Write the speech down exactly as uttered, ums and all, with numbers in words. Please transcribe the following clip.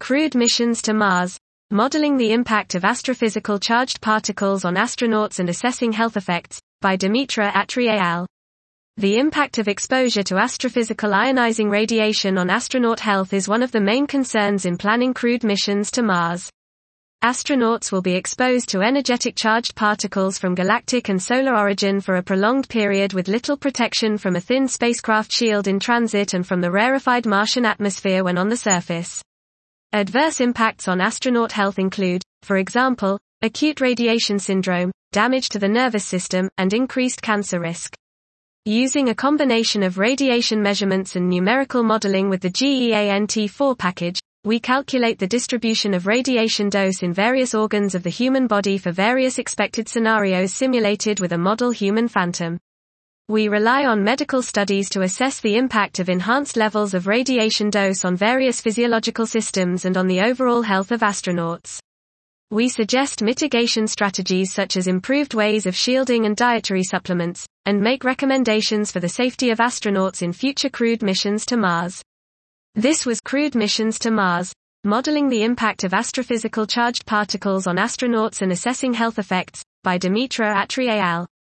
Crewed Missions to Mars, Modeling the Impact of Astrophysical Charged Particles on Astronauts and Assessing Health Effects, by Dimitra Atri et al. The impact of exposure to astrophysical ionizing radiation on astronaut health is one of the main concerns in planning crewed missions to Mars. Astronauts will be exposed to energetic charged particles from galactic and solar origin for a prolonged period with little protection from a thin spacecraft shield in transit and from the rarefied Martian atmosphere when on the surface. Adverse impacts on astronaut health include, for example, acute radiation syndrome, damage to the nervous system, and increased cancer risk. Using a combination of radiation measurements and numerical modeling with the G E A N T four package, we calculate the distribution of radiation dose in various organs of the human body for various expected scenarios simulated with a model human phantom. We rely on medical studies to assess the impact of enhanced levels of radiation dose on various physiological systems and on the overall health of astronauts. We suggest mitigation strategies such as improved ways of shielding and dietary supplements, and make recommendations for the safety of astronauts in future crewed missions to Mars. This was Crewed Missions to Mars, Modeling the Impact of Astrophysical Charged Particles on Astronauts and Assessing Health Effects, by Dimitra Atri et al.